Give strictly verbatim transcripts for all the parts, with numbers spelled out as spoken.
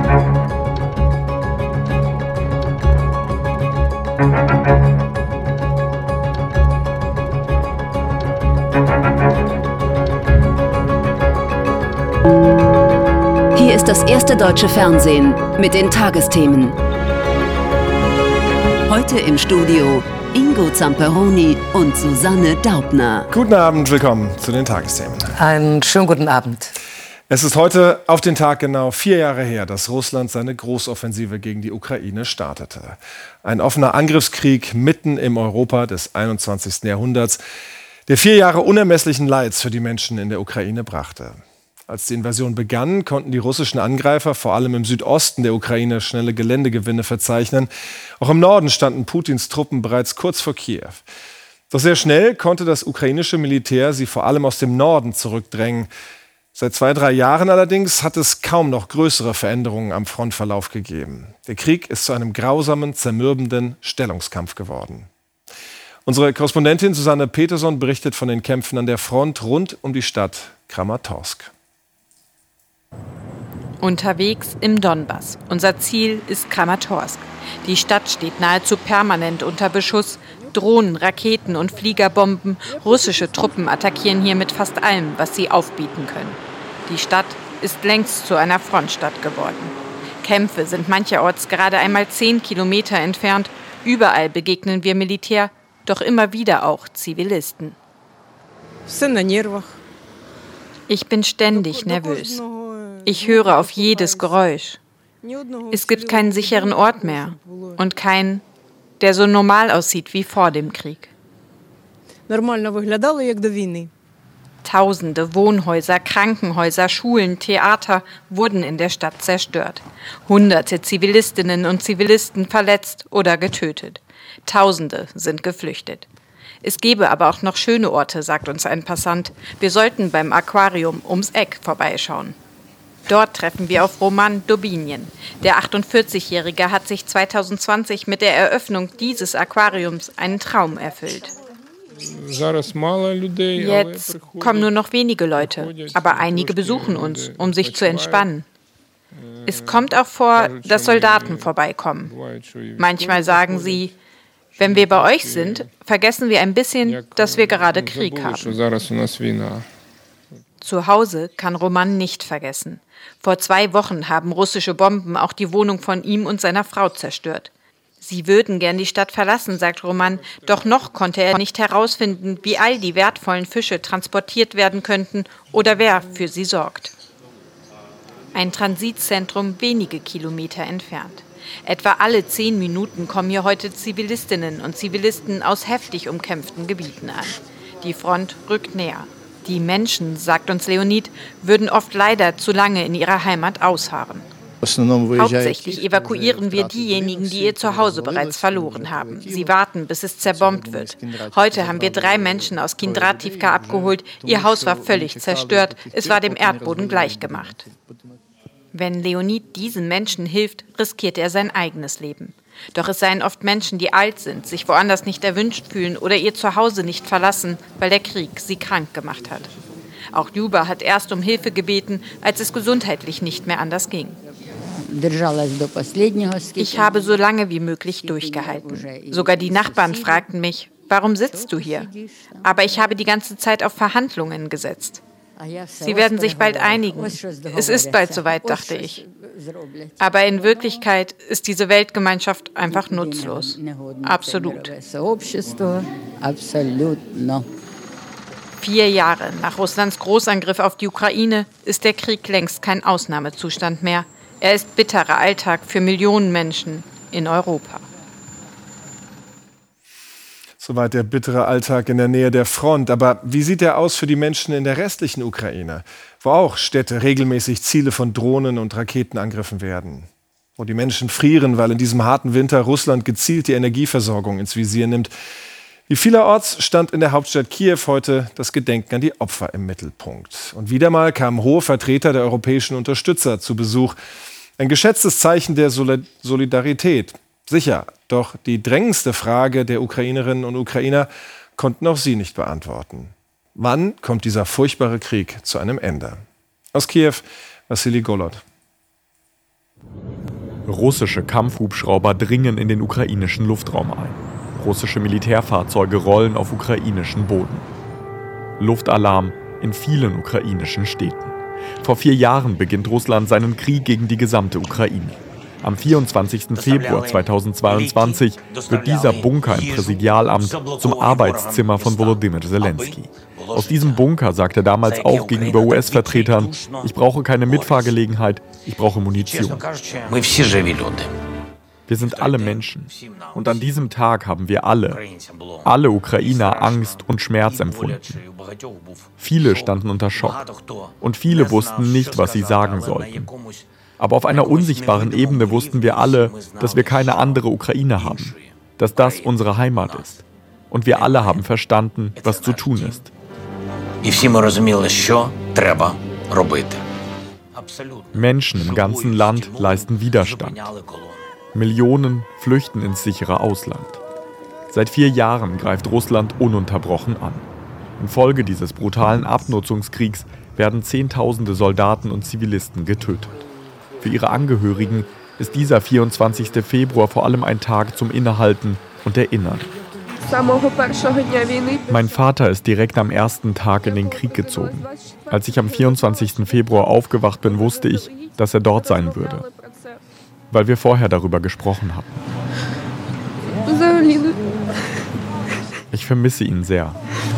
Hier ist das erste deutsche Fernsehen mit den Tagesthemen. Heute im Studio Ingo Zamperoni und Susanne Daubner. Guten Abend, willkommen zu den Tagesthemen. Einen schönen guten Abend. Es ist heute auf den Tag genau vier Jahre her, dass Russland seine Großoffensive gegen die Ukraine startete. Ein offener Angriffskrieg mitten im Europa des einundzwanzigsten Jahrhunderts, der vier Jahre unermesslichen Leids für die Menschen in der Ukraine brachte. Als die Invasion begann, konnten die russischen Angreifer vor allem im Südosten der Ukraine schnelle Geländegewinne verzeichnen. Auch im Norden standen Putins Truppen bereits kurz vor Kiew. Doch sehr schnell konnte das ukrainische Militär sie vor allem aus dem Norden zurückdrängen. Seit zwei, drei Jahren allerdings hat es kaum noch größere Veränderungen am Frontverlauf gegeben. Der Krieg ist zu einem grausamen, zermürbenden Stellungskampf geworden. Unsere Korrespondentin Susanne Peterson berichtet von den Kämpfen an der Front rund um die Stadt Kramatorsk. Unterwegs im Donbass. Unser Ziel ist Kramatorsk. Die Stadt steht nahezu permanent unter Beschuss. Drohnen, Raketen und Fliegerbomben. Russische Truppen attackieren hier mit fast allem, was sie aufbieten können. Die Stadt ist längst zu einer Frontstadt geworden. Kämpfe sind mancherorts gerade einmal zehn Kilometer entfernt. Überall begegnen wir Militär, doch immer wieder auch Zivilisten. Ich bin ständig nervös. Ich höre auf jedes Geräusch. Es gibt keinen sicheren Ort mehr und keinen, der so normal aussieht wie vor dem Krieg. Tausende Wohnhäuser, Krankenhäuser, Schulen, Theater wurden in der Stadt zerstört. Hunderte Zivilistinnen und Zivilisten verletzt oder getötet. Tausende sind geflüchtet. Es gäbe aber auch noch schöne Orte, sagt uns ein Passant. Wir sollten beim Aquarium ums Eck vorbeischauen. Dort treffen wir auf Roman Dubinjen. Der achtundvierzigjährige hat sich zweitausendzwanzig mit der Eröffnung dieses Aquariums einen Traum erfüllt. Jetzt kommen nur noch wenige Leute, aber einige besuchen uns, um sich zu entspannen. Es kommt auch vor, dass Soldaten vorbeikommen. Manchmal sagen sie, wenn wir bei euch sind, vergessen wir ein bisschen, dass wir gerade Krieg haben. Zu Hause kann Roman nicht vergessen. Vor zwei Wochen haben russische Bomben auch die Wohnung von ihm und seiner Frau zerstört. Sie würden gern die Stadt verlassen, sagt Roman, doch noch konnte er nicht herausfinden, wie all die wertvollen Fische transportiert werden könnten oder wer für sie sorgt. Ein Transitzentrum wenige Kilometer entfernt. Etwa alle zehn Minuten kommen hier heute Zivilistinnen und Zivilisten aus heftig umkämpften Gebieten an. Die Front rückt näher. Die Menschen, sagt uns Leonid, würden oft leider zu lange in ihrer Heimat ausharren. Hauptsächlich evakuieren wir diejenigen, die ihr Zuhause bereits verloren haben. Sie warten, bis es zerbombt wird. Heute haben wir drei Menschen aus Kindrativka abgeholt. Ihr Haus war völlig zerstört. Es war dem Erdboden gleichgemacht. Wenn Leonid diesen Menschen hilft, riskiert er sein eigenes Leben. Doch es seien oft Menschen, die alt sind, sich woanders nicht erwünscht fühlen oder ihr Zuhause nicht verlassen, weil der Krieg sie krank gemacht hat. Auch Ljuba hat erst um Hilfe gebeten, als es gesundheitlich nicht mehr anders ging. Ich habe so lange wie möglich durchgehalten. Sogar die Nachbarn fragten mich, warum sitzt du hier? Aber ich habe die ganze Zeit auf Verhandlungen gesetzt. Sie werden sich bald einigen. Es ist bald soweit, dachte ich. Aber in Wirklichkeit ist diese Weltgemeinschaft einfach nutzlos. Absolut. Vier Jahre nach Russlands Großangriff auf die Ukraine ist der Krieg längst kein Ausnahmezustand mehr. Er ist bitterer Alltag für Millionen Menschen in Europa. Soweit der bittere Alltag in der Nähe der Front. Aber wie sieht er aus für die Menschen in der restlichen Ukraine, wo auch Städte regelmäßig Ziele von Drohnen und Raketen angegriffen werden? Wo die Menschen frieren, weil in diesem harten Winter Russland gezielt die Energieversorgung ins Visier nimmt. Wie vielerorts stand in der Hauptstadt Kiew heute das Gedenken an die Opfer im Mittelpunkt. Und wieder mal kamen hohe Vertreter der europäischen Unterstützer zu Besuch. Ein geschätztes Zeichen der Solidarität. Sicher, doch die drängendste Frage der Ukrainerinnen und Ukrainer konnten auch sie nicht beantworten. Wann kommt dieser furchtbare Krieg zu einem Ende? Aus Kiew, Wassili Golod. Russische Kampfhubschrauber dringen in den ukrainischen Luftraum ein. Russische Militärfahrzeuge rollen auf ukrainischen Boden. Luftalarm in vielen ukrainischen Städten. Vor vier Jahren beginnt Russland seinen Krieg gegen die gesamte Ukraine. Am vierundzwanzigsten Februar zweitausendzweiundzwanzig wird dieser Bunker im Präsidialamt zum Arbeitszimmer von Volodymyr Zelensky. Aus diesem Bunker sagt er damals auch gegenüber U S-Vertretern, ich brauche keine Mitfahrgelegenheit, ich brauche Munition. Wir sind alle Menschen. Und an diesem Tag haben wir alle, alle Ukrainer Angst und Schmerz empfunden. Viele standen unter Schock. Und viele wussten nicht, was sie sagen sollten. Aber auf einer unsichtbaren Ebene wussten wir alle, dass wir keine andere Ukraine haben. Dass das unsere Heimat ist. Und wir alle haben verstanden, was zu tun ist. Menschen im ganzen Land leisten Widerstand. Millionen flüchten ins sichere Ausland. Seit vier Jahren greift Russland ununterbrochen an. Infolge dieses brutalen Abnutzungskriegs werden Zehntausende Soldaten und Zivilisten getötet. Für ihre Angehörigen ist dieser vierundzwanzigste Februar vor allem ein Tag zum Innehalten und Erinnern. Mein Vater ist direkt am ersten Tag in den Krieg gezogen. Als ich am vierundzwanzigsten Februar aufgewacht bin, wusste ich, dass er dort sein würde. Weil wir vorher darüber gesprochen hatten. Ich vermisse ihn sehr.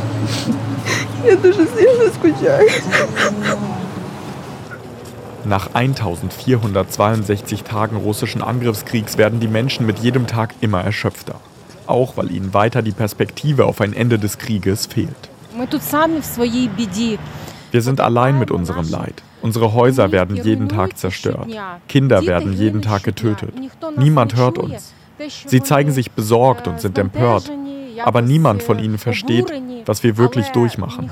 Nach eintausendvierhundertzweiundsechzig Tagen russischen Angriffskriegs werden die Menschen mit jedem Tag immer erschöpfter. Auch weil ihnen weiter die Perspektive auf ein Ende des Krieges fehlt. Wir sind allein mit unserem Leid. Unsere Häuser werden jeden Tag zerstört. Kinder werden jeden Tag getötet. Niemand hört uns. Sie zeigen sich besorgt und sind empört. Aber niemand von ihnen versteht, was wir wirklich durchmachen.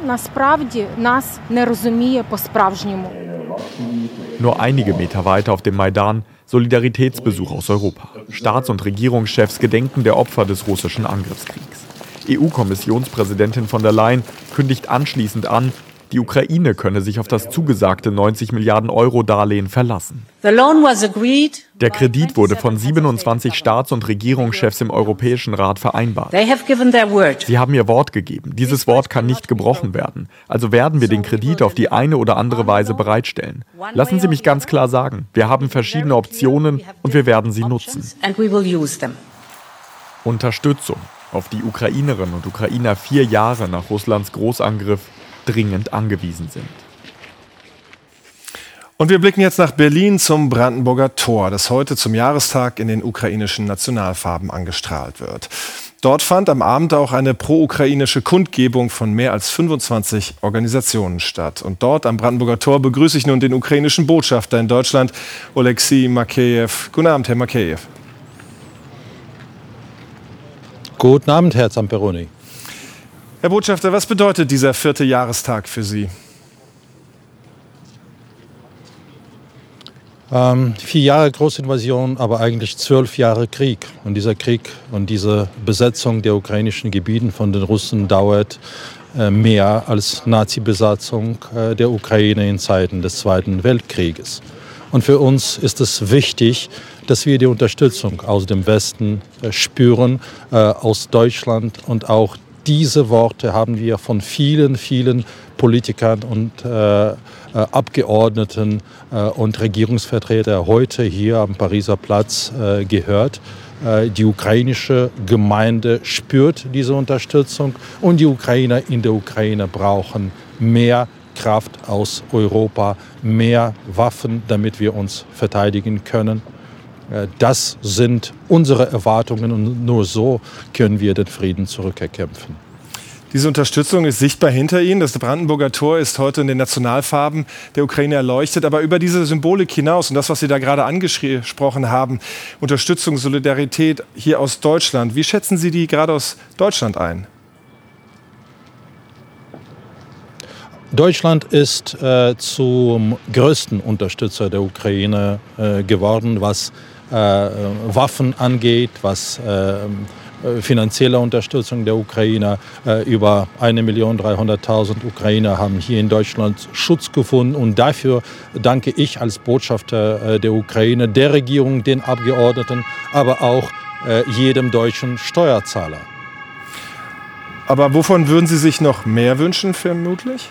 Nur einige Meter weiter auf dem Maidan Solidaritätsbesuch aus Europa. Staats- und Regierungschefs gedenken der Opfer des russischen Angriffskriegs. E U-Kommissionspräsidentin von der Leyen kündigt anschließend an, die Ukraine könne sich auf das zugesagte neunzig Milliarden Euro Darlehen verlassen. Der Kredit wurde von siebenundzwanzig Staats- und Regierungschefs im Europäischen Rat vereinbart. Sie haben ihr Wort gegeben. Dieses Wort kann nicht gebrochen werden. Also werden wir den Kredit auf die eine oder andere Weise bereitstellen. Lassen Sie mich ganz klar sagen, wir haben verschiedene Optionen und wir werden sie nutzen. Unterstützung, auf die Ukrainerinnen und Ukrainer vier Jahre nach Russlands Großangriff dringend angewiesen sind. Und wir blicken jetzt nach Berlin zum Brandenburger Tor, das heute zum Jahrestag in den ukrainischen Nationalfarben angestrahlt wird. Dort fand am Abend auch eine pro-ukrainische Kundgebung von mehr als fünfundzwanzig Organisationen statt. Und dort am Brandenburger Tor begrüße ich nun den ukrainischen Botschafter in Deutschland, Oleksiy Makeyev. Guten Abend, Herr Makeyev. Guten Abend, Herr Zamperoni. Herr Botschafter, was bedeutet dieser vierte Jahrestag für Sie? Ähm, vier Jahre Großinvasion, aber eigentlich zwölf Jahre Krieg. Und dieser Krieg und diese Besetzung der ukrainischen Gebiete von den Russen dauert äh, mehr als Nazi-Besatzung äh, der Ukraine in Zeiten des Zweiten Weltkrieges. Und für uns ist es wichtig, dass wir die Unterstützung aus dem Westen äh, spüren, äh, aus Deutschland, und auch diese Worte haben wir von vielen, vielen Politikern und äh, äh, Abgeordneten äh, und Regierungsvertretern heute hier am Pariser Platz äh, gehört. Äh, die ukrainische Gemeinde spürt diese Unterstützung, und die Ukrainer in der Ukraine brauchen mehr Kraft aus Europa, mehr Waffen, damit wir uns verteidigen können. Das sind unsere Erwartungen, und nur so können wir den Frieden zurückerkämpfen. Diese Unterstützung ist sichtbar hinter Ihnen. Das Brandenburger Tor ist heute in den Nationalfarben der Ukraine erleuchtet. Aber über diese Symbolik hinaus und das, was Sie da gerade angesprochen haben, Unterstützung, Solidarität hier aus Deutschland, wie schätzen Sie die gerade aus Deutschland ein? Deutschland ist äh, zum größten Unterstützer der Ukraine äh, geworden, was äh, Waffen angeht, was äh, finanzielle Unterstützung der Ukrainer. Über eine Million dreihunderttausend Ukrainer haben hier in Deutschland Schutz gefunden. Und dafür danke ich als Botschafter der Ukraine, der Regierung, den Abgeordneten, aber auch jedem deutschen Steuerzahler. Aber wovon würden Sie sich noch mehr wünschen, vermutlich?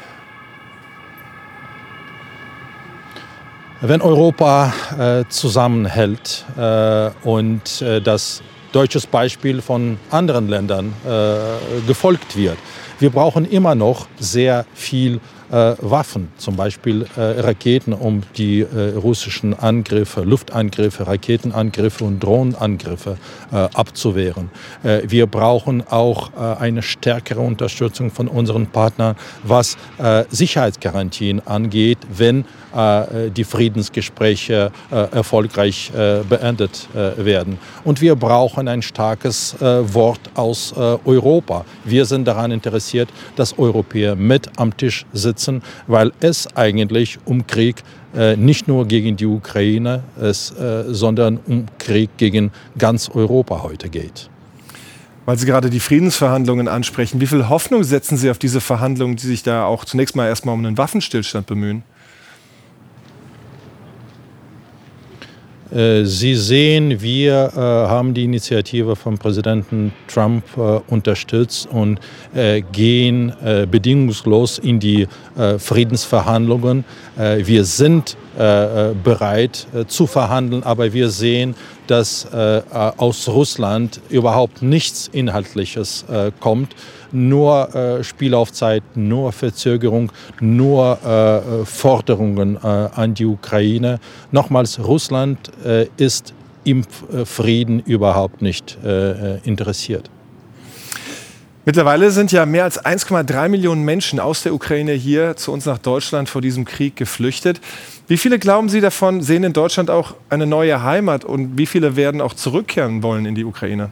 Wenn Europa äh, zusammenhält äh, und äh, das deutsches Beispiel von anderen Ländern äh, gefolgt wird. Wir brauchen immer noch sehr viel äh, Waffen, zum Beispiel äh, Raketen, um die äh, russischen Angriffe, Luftangriffe, Raketenangriffe und Drohnenangriffe äh, abzuwehren. Äh, wir brauchen auch äh, eine stärkere Unterstützung von unseren Partnern, was äh, Sicherheitsgarantien angeht, wenn äh, die Friedensgespräche äh, erfolgreich äh, beendet äh, werden. Und wir brauchen ein starkes äh, Wort aus äh, Europa. Wir sind daran interessiert, dass Europäer mit am Tisch sitzen, weil es eigentlich um Krieg äh, nicht nur gegen die Ukraine, es, äh, sondern um Krieg gegen ganz Europa heute geht. Weil Sie gerade die Friedensverhandlungen ansprechen, wie viel Hoffnung setzen Sie auf diese Verhandlungen, die sich da auch zunächst mal erstmal um einen Waffenstillstand bemühen? Sie sehen, wir äh, haben die Initiative von Präsidenten Trump äh, unterstützt und äh, gehen äh, bedingungslos in die äh, Friedensverhandlungen. Äh, wir sind äh, bereit äh, zu verhandeln, aber wir sehen, dass äh, aus Russland überhaupt nichts Inhaltliches äh, kommt. Nur äh, Spielaufzeit, nur Verzögerung, nur äh, Forderungen äh, an die Ukraine. Nochmals, Russland äh, ist im Frieden überhaupt nicht äh, interessiert. Mittlerweile sind ja mehr als eins Komma drei Millionen Menschen aus der Ukraine hier zu uns nach Deutschland vor diesem Krieg geflüchtet. Wie viele, glauben Sie, davon sehen in Deutschland auch eine neue Heimat und wie viele werden auch zurückkehren wollen in die Ukraine?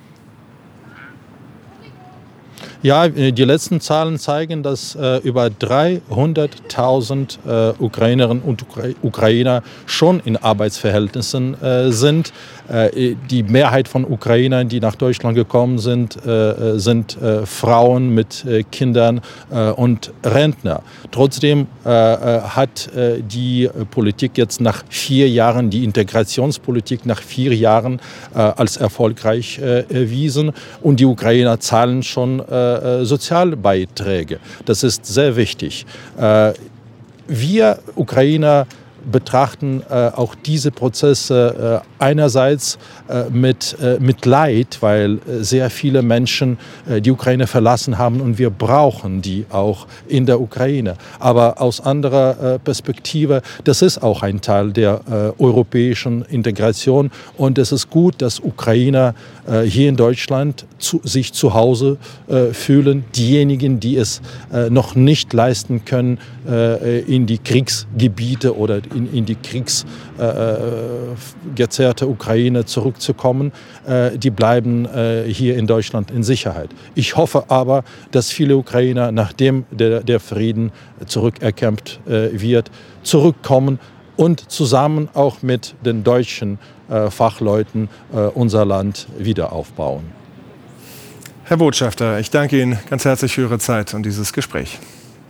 Ja, die letzten Zahlen zeigen, dass äh, über dreihunderttausend äh, Ukrainerinnen und Ukra- Ukrainer schon in Arbeitsverhältnissen äh, sind. Äh, die Mehrheit von Ukrainern, die nach Deutschland gekommen sind, äh, sind äh, Frauen mit äh, Kindern äh, und Rentner. Trotzdem äh, hat äh, die Politik jetzt nach vier Jahren, die Integrationspolitik nach vier Jahren äh, als erfolgreich äh, erwiesen. Und die Ukrainer zahlen schon äh, Sozialbeiträge. Das ist sehr wichtig. Wir Ukrainer betrachten äh, auch diese Prozesse äh, einerseits äh, mit, äh, mit Leid, weil äh, sehr viele Menschen äh, die Ukraine verlassen haben und wir brauchen die auch in der Ukraine. Aber aus anderer äh, Perspektive, das ist auch ein Teil der äh, europäischen Integration und es ist gut, dass Ukrainer äh, hier in Deutschland zu, sich zu Hause äh, fühlen. Diejenigen, die es äh, noch nicht leisten können, äh, in die Kriegsgebiete oder in, in die kriegsgezerrte äh, Ukraine zurückzukommen, äh, die bleiben äh, hier in Deutschland in Sicherheit. Ich hoffe aber, dass viele Ukrainer, nachdem der, der Frieden zurückerkämpft äh, wird, zurückkommen und zusammen auch mit den deutschen äh, Fachleuten äh, unser Land wieder aufbauen. Herr Botschafter, ich danke Ihnen ganz herzlich für Ihre Zeit und dieses Gespräch.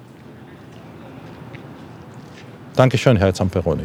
Dankeschön, Herr Zamperoni.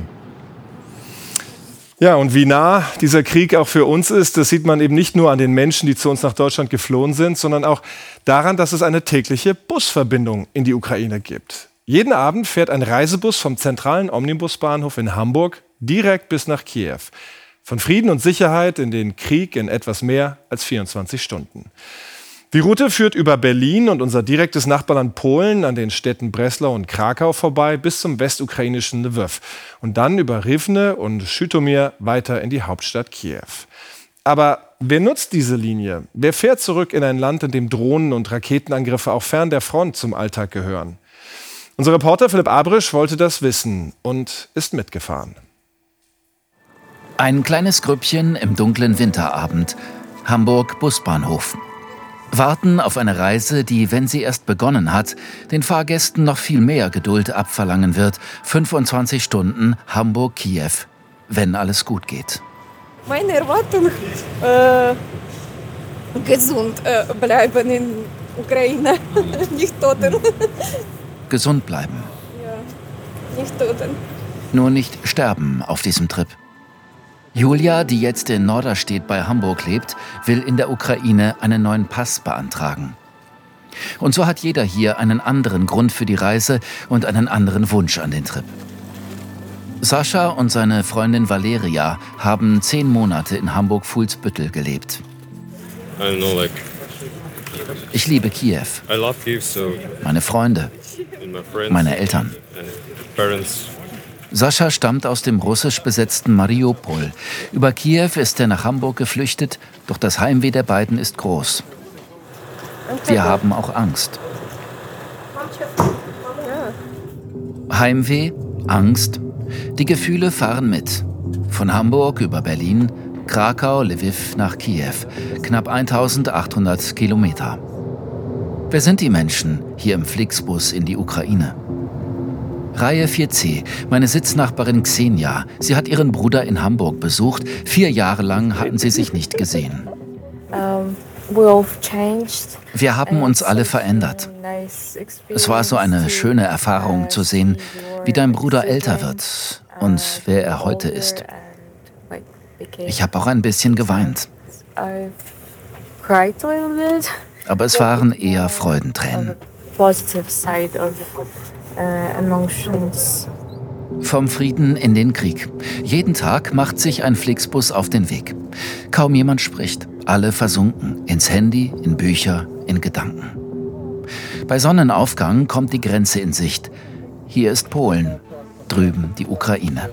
Ja, und wie nah dieser Krieg auch für uns ist, das sieht man eben nicht nur an den Menschen, die zu uns nach Deutschland geflohen sind, sondern auch daran, dass es eine tägliche Busverbindung in die Ukraine gibt. Jeden Abend fährt ein Reisebus vom zentralen Omnibusbahnhof in Hamburg direkt bis nach Kiew. Von Frieden und Sicherheit in den Krieg in etwas mehr als vierundzwanzig Stunden. Die Route führt über Berlin und unser direktes Nachbarland Polen an den Städten Breslau und Krakau vorbei bis zum westukrainischen Lwiw und dann über Rivne und Schytomyr weiter in die Hauptstadt Kiew. Aber wer nutzt diese Linie? Wer fährt zurück in ein Land, in dem Drohnen- und Raketenangriffe auch fern der Front zum Alltag gehören? Unser Reporter Philipp Abrisch wollte das wissen und ist mitgefahren. Ein kleines Grüppchen im dunklen Winterabend. Hamburg Busbahnhof. Warten auf eine Reise, die, wenn sie erst begonnen hat, den Fahrgästen noch viel mehr Geduld abverlangen wird. fünfundzwanzig Stunden Hamburg-Kiew, wenn alles gut geht. Meine Erwartung, äh, gesund äh, bleiben in Ukraine, nicht toten. Gesund bleiben. Ja, nicht toten. Nur nicht sterben auf diesem Trip. Julia, die jetzt in Norderstedt bei Hamburg lebt, will in der Ukraine einen neuen Pass beantragen. Und so hat jeder hier einen anderen Grund für die Reise und einen anderen Wunsch an den Trip. Sascha und seine Freundin Valeria haben zehn Monate in Hamburg-Fuhlsbüttel gelebt. Ich liebe Kiew, meine Freunde, meine Eltern. Sascha stammt aus dem russisch besetzten Mariupol. Über Kiew ist er nach Hamburg geflüchtet, doch das Heimweh der beiden ist groß. Wir haben auch Angst. Heimweh, Angst, die Gefühle fahren mit. Von Hamburg über Berlin, Krakau, Lviv nach Kiew, knapp eintausendachthundert Kilometer. Wer sind die Menschen hier im Flixbus in die Ukraine? Reihe vier C, meine Sitznachbarin Xenia. Sie hat ihren Bruder in Hamburg besucht. Vier Jahre lang hatten sie sich nicht gesehen. Wir haben uns alle verändert. Es war so eine schöne Erfahrung zu sehen, wie dein Bruder älter wird und wer er heute ist. Ich habe auch ein bisschen geweint. Aber es waren eher Freudentränen. Vom Frieden in den Krieg. Jeden Tag macht sich ein Flixbus auf den Weg. Kaum jemand spricht. Alle versunken. Ins Handy, in Bücher, in Gedanken. Bei Sonnenaufgang kommt die Grenze in Sicht. Hier ist Polen, drüben die Ukraine.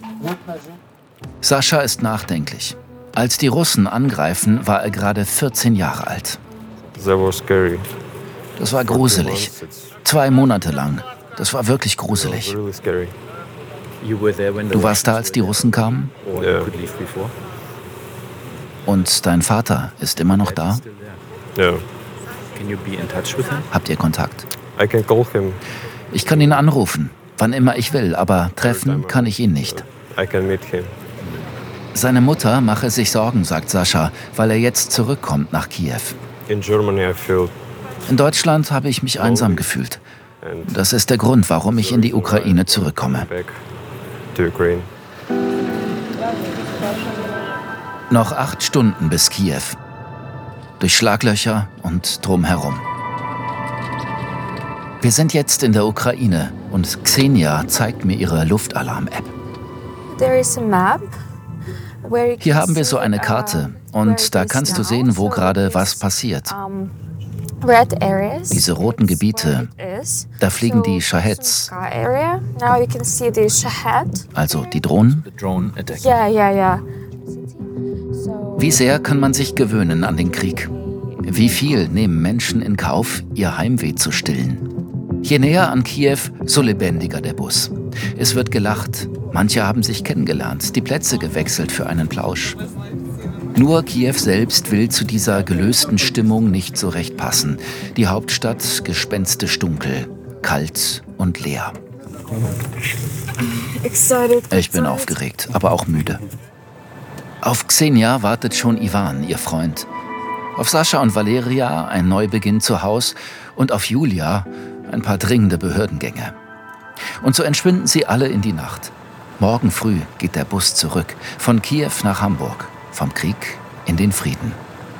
Sascha ist nachdenklich. Als die Russen angreifen, war er gerade vierzehn Jahre alt. Das war gruselig. Zwei Monate lang. Das war wirklich gruselig. Du warst da, als die Russen kamen? Und dein Vater ist immer noch da? Habt ihr Kontakt? Ich kann ihn anrufen, wann immer ich will, aber treffen kann ich ihn nicht. Seine Mutter mache sich Sorgen, sagt Sascha, weil er jetzt zurückkommt nach Kiew. In Deutschland habe ich mich einsam gefühlt. Das ist der Grund, warum ich in die Ukraine zurückkomme. Noch acht Stunden bis Kiew. Durch Schlaglöcher und drumherum. Wir sind jetzt in der Ukraine und Xenia zeigt mir ihre Luftalarm-App. Hier haben wir so eine Karte und da kannst du sehen, wo gerade was passiert. Diese roten Gebiete, da fliegen die Shaheds. Also die Drohnen? Wie sehr kann man sich gewöhnen an den Krieg? Wie viel nehmen Menschen in Kauf, ihr Heimweh zu stillen? Je näher an Kiew, so lebendiger der Bus. Es wird gelacht. Manche haben sich kennengelernt, die Plätze gewechselt für einen Plausch. Nur Kiew selbst will zu dieser gelösten Stimmung nicht so recht passen. Die Hauptstadt gespenstisch dunkel, kalt und leer. Ich bin aufgeregt, aber auch müde. Auf Xenia wartet schon Ivan, ihr Freund. Auf Sascha und Valeria ein Neubeginn zu Haus und auf Julia ein paar dringende Behördengänge. Und so entschwinden sie alle in die Nacht. Morgen früh geht der Bus zurück, von Kiew nach Hamburg. Vom Krieg in den Frieden.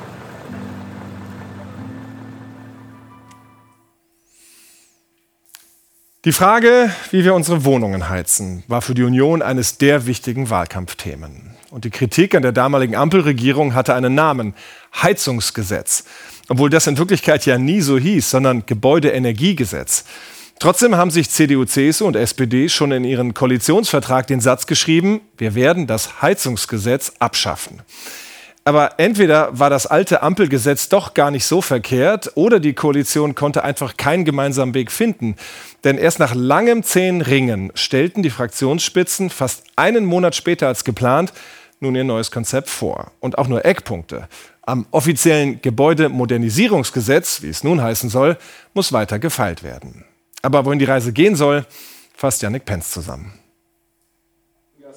Die Frage, wie wir unsere Wohnungen heizen, war für die Union eines der wichtigen Wahlkampfthemen. Und die Kritik an der damaligen Ampelregierung hatte einen Namen: Heizungsgesetz. Obwohl das in Wirklichkeit ja nie so hieß, sondern Gebäudeenergiegesetz. Trotzdem haben sich C D U, C S U und S P D schon in ihren Koalitionsvertrag den Satz geschrieben: Wir werden das Heizungsgesetz abschaffen. Aber entweder war das alte Ampelgesetz doch gar nicht so verkehrt, oder die Koalition konnte einfach keinen gemeinsamen Weg finden. Denn erst nach langem zähen Ringen stellten die Fraktionsspitzen fast einen Monat später als geplant nun ihr neues Konzept vor. Und auch nur Eckpunkte. Am offiziellen Gebäudemodernisierungsgesetz, wie es nun heißen soll, muss weiter gefeilt werden. Aber wohin die Reise gehen soll, fasst Jannik Penz zusammen.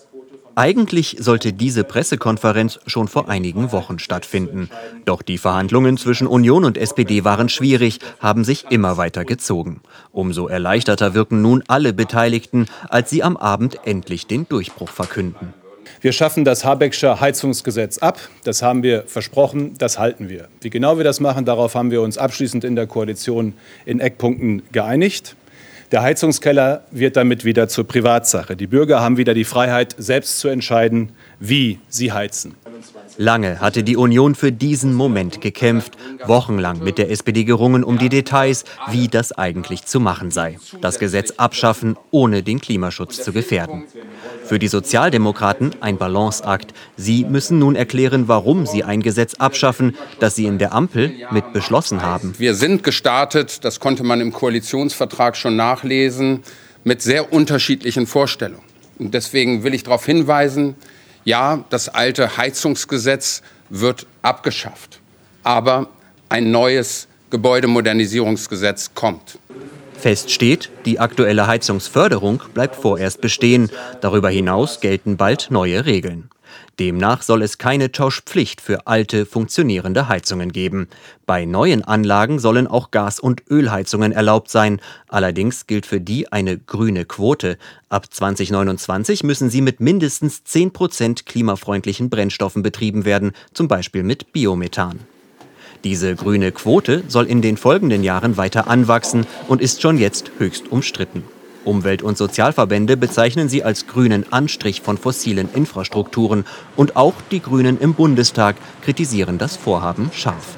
Eigentlich sollte diese Pressekonferenz schon vor einigen Wochen stattfinden. Doch die Verhandlungen zwischen Union und S P D waren schwierig, haben sich immer weiter gezogen. Umso erleichterter wirken nun alle Beteiligten, als sie am Abend endlich den Durchbruch verkünden. Wir schaffen das Habecksche Heizungsgesetz ab. Das haben wir versprochen, das halten wir. Wie genau wir das machen, darauf haben wir uns abschließend in der Koalition in Eckpunkten geeinigt. Der Heizungskeller wird damit wieder zur Privatsache. Die Bürger haben wieder die Freiheit, selbst zu entscheiden, wie sie heizen. Lange hatte die Union für diesen Moment gekämpft, wochenlang mit der S P D gerungen um die Details, wie das eigentlich zu machen sei. Das Gesetz abschaffen, ohne den Klimaschutz zu gefährden. Für die Sozialdemokraten ein Balanceakt. Sie müssen nun erklären, warum sie ein Gesetz abschaffen, das sie in der Ampel mit beschlossen haben. Wir sind gestartet, das konnte man im Koalitionsvertrag schon nachlesen, mit sehr unterschiedlichen Vorstellungen. Und deswegen will ich darauf hinweisen, ja, das alte Heizungsgesetz wird abgeschafft, aber ein neues Gebäudemodernisierungsgesetz kommt. Fest steht, die aktuelle Heizungsförderung bleibt vorerst bestehen. Darüber hinaus gelten bald neue Regeln. Demnach soll es keine Tauschpflicht für alte, funktionierende Heizungen geben. Bei neuen Anlagen sollen auch Gas- und Ölheizungen erlaubt sein. Allerdings gilt für die eine grüne Quote. Ab zwanzig neunundzwanzig müssen sie mit mindestens zehn Prozent klimafreundlichen Brennstoffen betrieben werden, zum Beispiel mit Biomethan. Diese grüne Quote soll in den folgenden Jahren weiter anwachsen und ist schon jetzt höchst umstritten. Umwelt- und Sozialverbände bezeichnen sie als grünen Anstrich von fossilen Infrastrukturen. Und auch die Grünen im Bundestag kritisieren das Vorhaben scharf.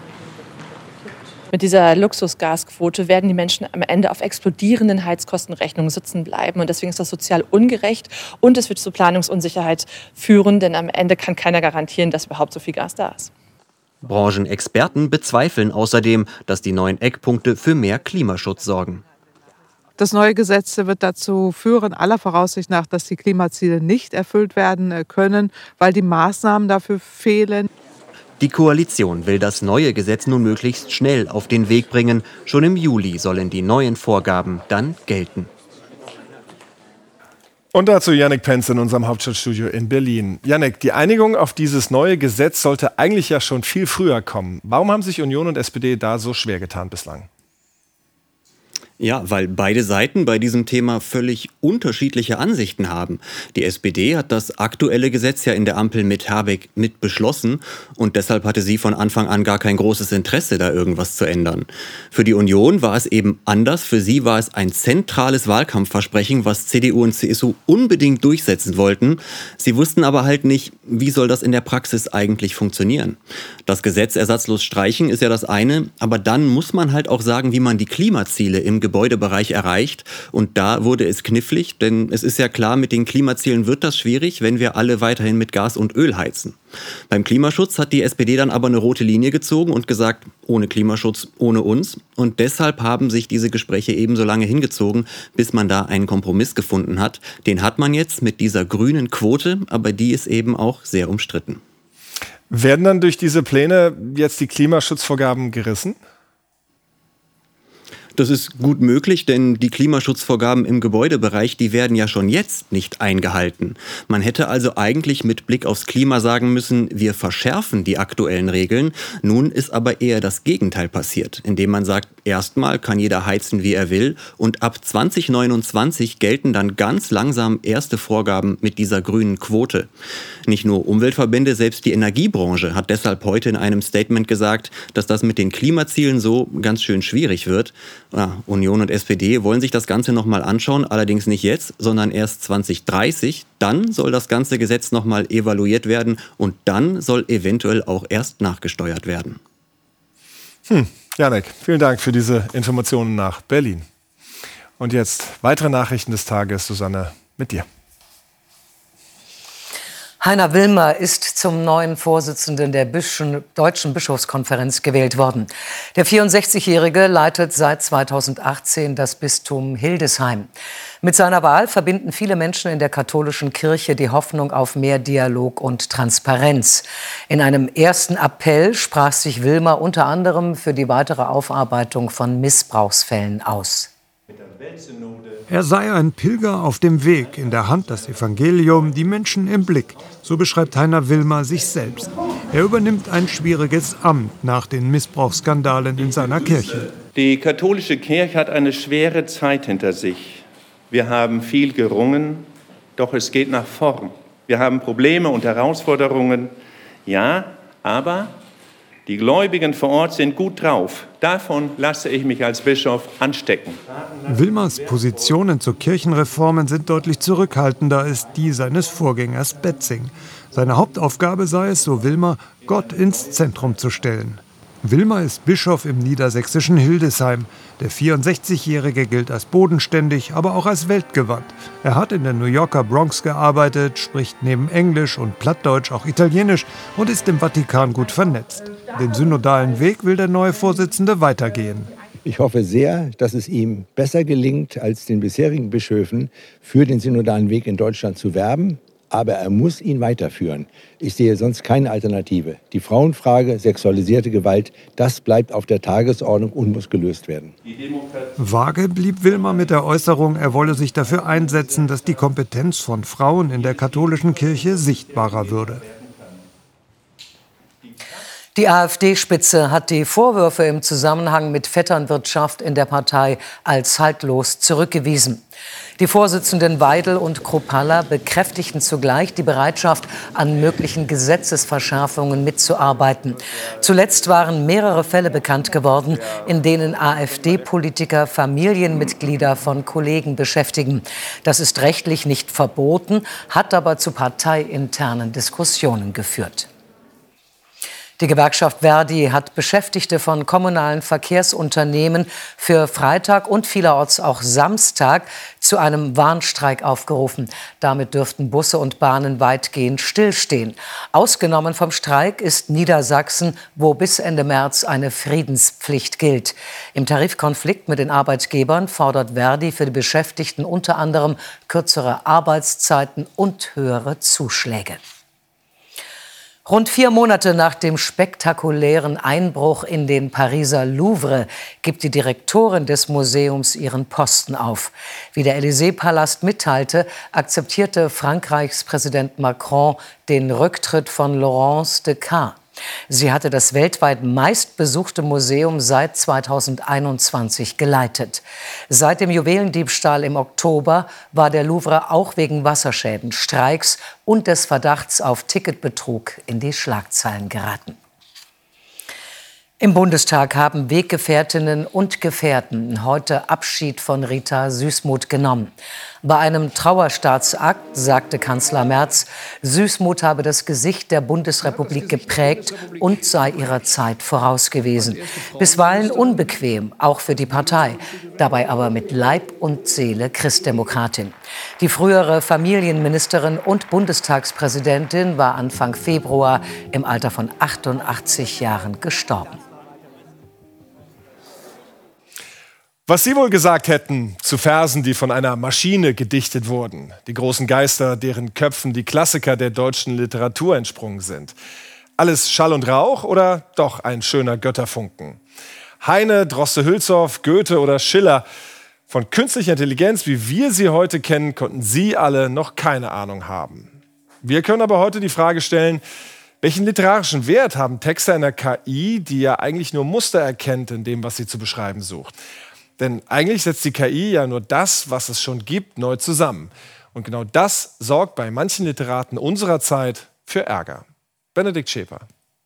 Mit dieser Luxusgasquote werden die Menschen am Ende auf explodierenden Heizkostenrechnungen sitzen bleiben. Und deswegen ist das sozial ungerecht und es wird zu Planungsunsicherheit führen, denn am Ende kann keiner garantieren, dass überhaupt so viel Gas da ist. Branchenexperten bezweifeln außerdem, dass die neuen Eckpunkte für mehr Klimaschutz sorgen. Das neue Gesetz wird dazu führen, aller Voraussicht nach, dass die Klimaziele nicht erfüllt werden können, weil die Maßnahmen dafür fehlen. Die Koalition will das neue Gesetz nun möglichst schnell auf den Weg bringen. Schon im Juli sollen die neuen Vorgaben dann gelten. Und dazu Yannick Penz in unserem Hauptstadtstudio in Berlin. Yannick, die Einigung auf dieses neue Gesetz sollte eigentlich ja schon viel früher kommen. Warum haben sich Union und S P D da so schwer getan bislang? Ja, weil beide Seiten bei diesem Thema völlig unterschiedliche Ansichten haben. Die S P D hat das aktuelle Gesetz ja in der Ampel mit Habeck mit beschlossen und deshalb hatte sie von Anfang an gar kein großes Interesse, da irgendwas zu ändern. Für die Union war es eben anders. Für sie war es ein zentrales Wahlkampfversprechen, was C D U und C S U unbedingt durchsetzen wollten. Sie wussten aber halt nicht, wie soll das in der Praxis eigentlich funktionieren. Das Gesetz ersatzlos streichen ist ja das eine, aber dann muss man halt auch sagen, wie man die Klimaziele im Gebäudebereich erreicht. Und da wurde es knifflig, denn es ist ja klar, mit den Klimazielen wird das schwierig, wenn wir alle weiterhin mit Gas und Öl heizen. Beim Klimaschutz hat die S P D dann aber eine rote Linie gezogen und gesagt, ohne Klimaschutz, ohne uns. Und deshalb haben sich diese Gespräche ebenso lange hingezogen, bis man da einen Kompromiss gefunden hat. Den hat man jetzt mit dieser grünen Quote, aber die ist eben auch sehr umstritten. Werden dann durch diese Pläne jetzt die Klimaschutzvorgaben gerissen? Das ist gut möglich, denn die Klimaschutzvorgaben im Gebäudebereich, die werden ja schon jetzt nicht eingehalten. Man hätte also eigentlich mit Blick aufs Klima sagen müssen, wir verschärfen die aktuellen Regeln. Nun ist aber eher das Gegenteil passiert, indem man sagt, erstmal kann jeder heizen, wie er will. Und ab zwanzig neunundzwanzig gelten dann ganz langsam erste Vorgaben mit dieser grünen Quote. Nicht nur Umweltverbände, selbst die Energiebranche hat deshalb heute in einem Statement gesagt, dass das mit den Klimazielen so ganz schön schwierig wird. Ja, Union und S P D wollen sich das Ganze nochmal anschauen, allerdings nicht jetzt, sondern erst zwanzig dreißig. Dann soll das ganze Gesetz nochmal evaluiert werden und dann soll eventuell auch erst nachgesteuert werden. Hm, Yannick, vielen Dank für diese Informationen nach Berlin. Und jetzt weitere Nachrichten des Tages. Susanne, mit dir. Heiner Wilmer ist zum neuen Vorsitzenden der Deutschen Bischofskonferenz gewählt worden. Der vierundsechzigjährige leitet seit zweitausendachtzehn das Bistum Hildesheim. Mit seiner Wahl verbinden viele Menschen in der katholischen Kirche die Hoffnung auf mehr Dialog und Transparenz. In einem ersten Appell sprach sich Wilmer unter anderem für die weitere Aufarbeitung von Missbrauchsfällen aus. Er sei ein Pilger auf dem Weg, in der Hand das Evangelium, die Menschen im Blick. So beschreibt Heiner Willmer sich selbst. Er übernimmt ein schwieriges Amt nach den Missbrauchsskandalen in seiner Kirche. Die katholische Kirche hat eine schwere Zeit hinter sich. Wir haben viel gerungen, doch es geht nach vorn. Wir haben Probleme und Herausforderungen, ja, aber die Gläubigen vor Ort sind gut drauf. Davon lasse ich mich als Bischof anstecken. Willmers Positionen zu Kirchenreformen sind deutlich zurückhaltender als die seines Vorgängers Betzing. Seine Hauptaufgabe sei es, so Willmer, Gott ins Zentrum zu stellen. Willmer ist Bischof im niedersächsischen Hildesheim. Der vierundsechzigjährige gilt als bodenständig, aber auch als weltgewandt. Er hat in der New Yorker Bronx gearbeitet, spricht neben Englisch und Plattdeutsch auch Italienisch und ist im Vatikan gut vernetzt. Den synodalen Weg will der neue Vorsitzende weitergehen. Ich hoffe sehr, dass es ihm besser gelingt, als den bisherigen Bischöfen für den synodalen Weg in Deutschland zu werben. Aber er muss ihn weiterführen. Ich sehe sonst keine Alternative. Die Frauenfrage, sexualisierte Gewalt, das bleibt auf der Tagesordnung und muss gelöst werden. Vage blieb Willmer mit der Äußerung, er wolle sich dafür einsetzen, dass die Kompetenz von Frauen in der katholischen Kirche sichtbarer würde. Die AfD-Spitze hat die Vorwürfe im Zusammenhang mit Vetternwirtschaft in der Partei als haltlos zurückgewiesen. Die Vorsitzenden Weidel und Kruppalla bekräftigten zugleich die Bereitschaft, an möglichen Gesetzesverschärfungen mitzuarbeiten. Zuletzt waren mehrere Fälle bekannt geworden, in denen AfD-Politiker Familienmitglieder von Kollegen beschäftigen. Das ist rechtlich nicht verboten, hat aber zu parteiinternen Diskussionen geführt. Die Gewerkschaft Verdi hat Beschäftigte von kommunalen Verkehrsunternehmen für Freitag und vielerorts auch Samstag zu einem Warnstreik aufgerufen. Damit dürften Busse und Bahnen weitgehend stillstehen. Ausgenommen vom Streik ist Niedersachsen, wo bis Ende März eine Friedenspflicht gilt. Im Tarifkonflikt mit den Arbeitgebern fordert Verdi für die Beschäftigten unter anderem kürzere Arbeitszeiten und höhere Zuschläge. Rund vier Monate nach dem spektakulären Einbruch in den Pariser Louvre gibt die Direktorin des Museums ihren Posten auf. Wie der Élysée-Palast mitteilte, akzeptierte Frankreichs Präsident Macron den Rücktritt von Laurence Descartes. Sie hatte das weltweit meistbesuchte Museum seit zweitausendeinundzwanzig geleitet. Seit dem Juwelendiebstahl im Oktober war der Louvre auch wegen Wasserschäden, Streiks und des Verdachts auf Ticketbetrug in die Schlagzeilen geraten. Im Bundestag haben Weggefährtinnen und Gefährten heute Abschied von Rita Süssmuth genommen. Bei einem Trauerstaatsakt sagte Kanzler Merz, Süssmuth habe das Gesicht der Bundesrepublik geprägt und sei ihrer Zeit voraus gewesen. Bisweilen unbequem, auch für die Partei, dabei aber mit Leib und Seele Christdemokratin. Die frühere Familienministerin und Bundestagspräsidentin war Anfang Februar im Alter von achtundachtzig Jahren gestorben. Was Sie wohl gesagt hätten zu Versen, die von einer Maschine gedichtet wurden. Die großen Geister, deren Köpfen die Klassiker der deutschen Literatur entsprungen sind. Alles Schall und Rauch oder doch ein schöner Götterfunken? Heine, Droste-Hülshoff, Goethe oder Schiller. Von künstlicher Intelligenz, wie wir sie heute kennen, konnten Sie alle noch keine Ahnung haben. Wir können aber heute die Frage stellen, welchen literarischen Wert haben Texte einer K I, die ja eigentlich nur Muster erkennt in dem, was sie zu beschreiben sucht? Denn eigentlich setzt die K I ja nur das, was es schon gibt, neu zusammen. Und genau das sorgt bei manchen Literaten unserer Zeit für Ärger. Benedikt Schäper.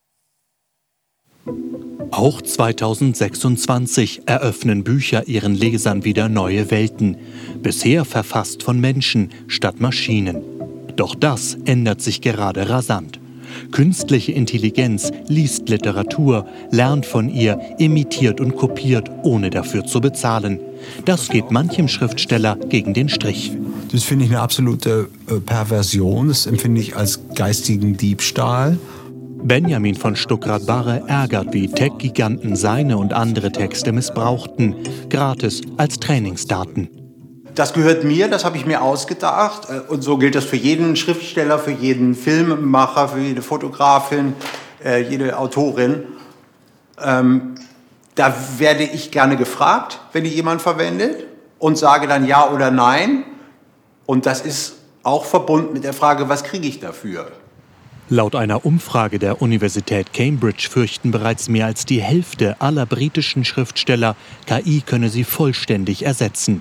Auch zweitausendsechsundzwanzig eröffnen Bücher ihren Lesern wieder neue Welten. Bisher verfasst von Menschen statt Maschinen. Doch das ändert sich gerade rasant. Künstliche Intelligenz liest Literatur, lernt von ihr, imitiert und kopiert, ohne dafür zu bezahlen. Das geht manchem Schriftsteller gegen den Strich. Das finde ich eine absolute äh, Perversion. Das empfinde ich als geistigen Diebstahl. Benjamin von Stuckrad-Barre ärgert, wie Tech-Giganten seine und andere Texte missbrauchten, gratis als Trainingsdaten. Das gehört mir, das habe ich mir ausgedacht. Und so gilt das für jeden Schriftsteller, für jeden Filmemacher, für jede Fotografin, äh, jede Autorin. Ähm, da werde ich gerne gefragt, wenn die jemand verwendet. und sage dann ja oder nein. Und das ist auch verbunden mit der Frage, was kriege ich dafür? Laut einer Umfrage der Universität Cambridge fürchten bereits mehr als die Hälfte aller britischen Schriftsteller, K I könne sie vollständig ersetzen.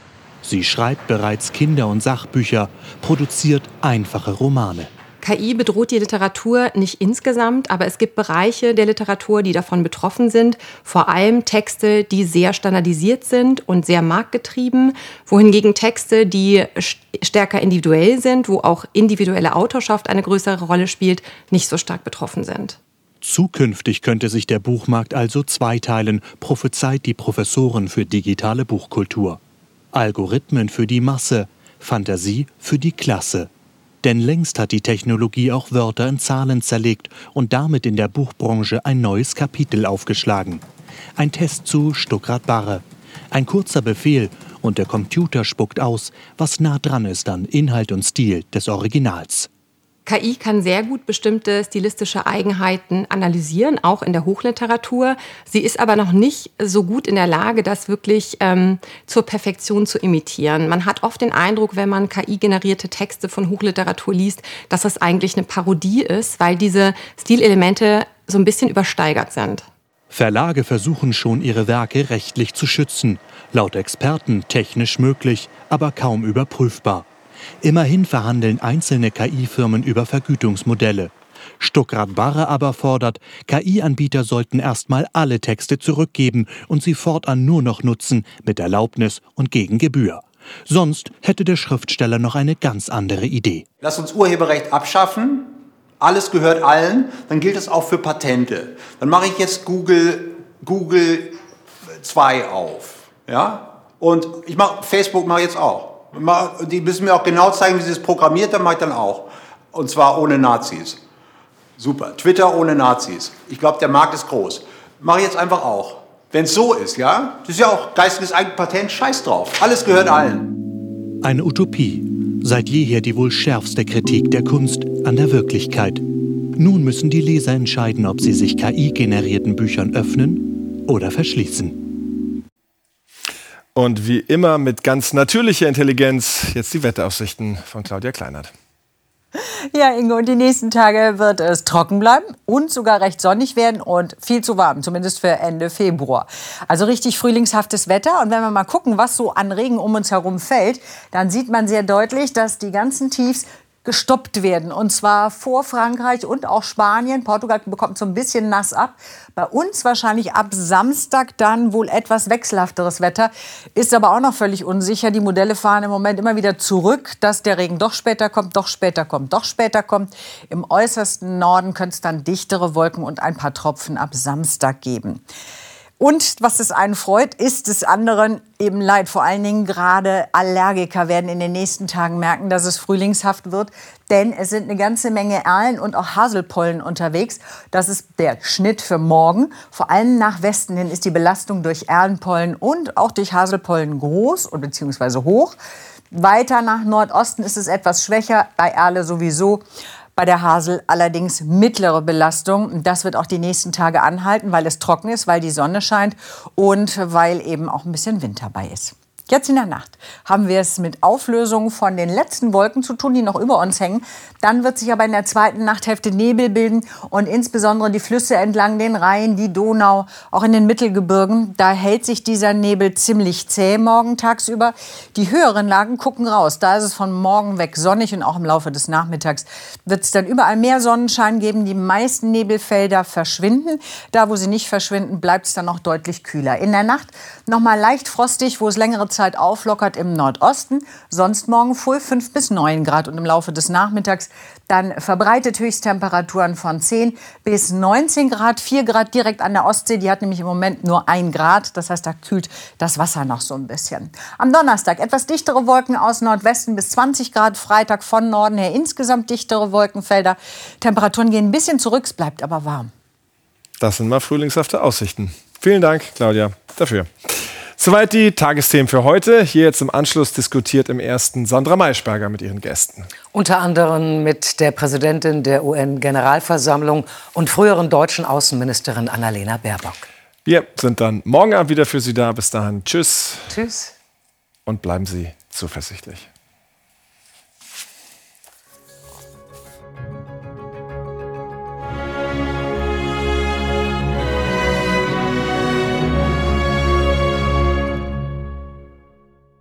Sie schreibt bereits Kinder- und Sachbücher, produziert einfache Romane. K I bedroht die Literatur nicht insgesamt, aber es gibt Bereiche der Literatur, die davon betroffen sind. Vor allem Texte, die sehr standardisiert sind und sehr marktgetrieben, wohingegen Texte, die stärker individuell sind, wo auch individuelle Autorschaft eine größere Rolle spielt, nicht so stark betroffen sind. Zukünftig könnte sich der Buchmarkt also zweiteilen, prophezeit die Professorin für digitale Buchkultur. Algorithmen für die Masse, Fantasie für die Klasse. Denn längst hat die Technologie auch Wörter in Zahlen zerlegt und damit in der Buchbranche ein neues Kapitel aufgeschlagen. Ein Test zu Stuckrad-Barre. Ein kurzer Befehl und der Computer spuckt aus, was nah dran ist an Inhalt und Stil des Originals. K I kann sehr gut bestimmte stilistische Eigenheiten analysieren, auch in der Hochliteratur. Sie ist aber noch nicht so gut in der Lage, das wirklich ähm, zur Perfektion zu imitieren. Man hat oft den Eindruck, wenn man K I-generierte Texte von Hochliteratur liest, dass das eigentlich eine Parodie ist, weil diese Stilelemente so ein bisschen übersteigert sind. Verlage versuchen schon, ihre Werke rechtlich zu schützen. Laut Experten technisch möglich, aber kaum überprüfbar. Immerhin verhandeln einzelne K I-Firmen über Vergütungsmodelle. Stuckrad-Barre aber fordert, K I-Anbieter sollten erstmal alle Texte zurückgeben und sie fortan nur noch nutzen mit Erlaubnis und gegen Gebühr. Sonst hätte der Schriftsteller noch eine ganz andere Idee. Lass uns Urheberrecht abschaffen, alles gehört allen, dann gilt es auch für Patente. Dann mache ich jetzt Google, Google zwei auf, ja? Und ich mache Facebook mache jetzt auch. Die müssen mir auch genau zeigen, wie sie es programmiert, dann mache ich dann auch. Und zwar ohne Nazis. Super. Twitter ohne Nazis. Ich glaube, der Markt ist groß. Mache ich jetzt einfach auch. Wenn es so ist, ja? Das ist ja auch geistiges Eigenpatent, scheiß drauf. Alles gehört allen. Eine Utopie. Seit jeher die wohl schärfste Kritik der Kunst an der Wirklichkeit. Nun müssen die Leser entscheiden, ob sie sich K I-generierten Büchern öffnen oder verschließen. Und wie immer mit ganz natürlicher Intelligenz jetzt die Wetteraussichten von Claudia Kleinert. Ja, Ingo, und die nächsten Tage wird es trocken bleiben und sogar recht sonnig werden und viel zu warm, zumindest für Ende Februar. Also richtig frühlingshaftes Wetter. Und wenn wir mal gucken, was so an Regen um uns herum fällt, dann sieht man sehr deutlich, dass die ganzen Tiefs gestoppt werden. Und zwar vor Frankreich und auch Spanien. Portugal bekommt so ein bisschen nass ab. Bei uns wahrscheinlich ab Samstag dann wohl etwas wechselhafteres Wetter. Ist aber auch noch völlig unsicher. Die Modelle fahren im Moment immer wieder zurück, dass der Regen doch später kommt, doch später kommt, doch später kommt. Im äußersten Norden könnte es dann dichtere Wolken und ein paar Tropfen ab Samstag geben. Und was es einen freut, ist des anderen eben leid. Vor allen Dingen gerade Allergiker werden in den nächsten Tagen merken, dass es frühlingshaft wird. Denn es sind eine ganze Menge Erlen und auch Haselpollen unterwegs. Das ist der Schnitt für morgen. Vor allem nach Westen hin ist die Belastung durch Erlenpollen und auch durch Haselpollen groß bzw. hoch. Weiter nach Nordosten ist es etwas schwächer, bei Erle sowieso. Bei der Hasel allerdings mittlere Belastung. Das wird auch die nächsten Tage anhalten, weil es trocken ist, weil die Sonne scheint und weil eben auch ein bisschen Wind dabei ist. Jetzt in der Nacht haben wir es mit Auflösungen von den letzten Wolken zu tun, die noch über uns hängen. Dann wird sich aber in der zweiten Nachthälfte Nebel bilden und insbesondere die Flüsse entlang den Rhein, die Donau, auch in den Mittelgebirgen. Da hält sich dieser Nebel ziemlich zäh morgen tagsüber. Die höheren Lagen gucken raus. Da ist es von morgen weg sonnig und auch im Laufe des Nachmittags wird es dann überall mehr Sonnenschein geben. Die meisten Nebelfelder verschwinden. Da, wo sie nicht verschwinden, bleibt es dann noch deutlich kühler. In der Nacht noch mal leicht frostig, wo es längere Zeit auflockert im Nordosten. Sonst morgen früh fünf bis neun Grad und im Laufe des Nachmittags dann verbreitet Höchsttemperaturen von zehn bis neunzehn Grad. vier Grad direkt an der Ostsee. Die hat nämlich im Moment nur ein Grad. Das heißt, da kühlt das Wasser noch so ein bisschen. Am Donnerstag etwas dichtere Wolken aus Nordwesten bis zwanzig Grad. Freitag von Norden her insgesamt dichtere Wolkenfelder. Temperaturen gehen ein bisschen zurück. Es bleibt aber warm. Das sind mal frühlingshafte Aussichten. Vielen Dank, Claudia, dafür. Soweit die Tagesthemen für heute. Hier jetzt im Anschluss diskutiert im Ersten Sandra Maischberger mit ihren Gästen. Unter anderem mit der Präsidentin der U N-Generalversammlung und früheren deutschen Außenministerin Annalena Baerbock. Wir sind dann morgen Abend wieder für Sie da. Bis dahin. Tschüss. Tschüss. und bleiben Sie zuversichtlich.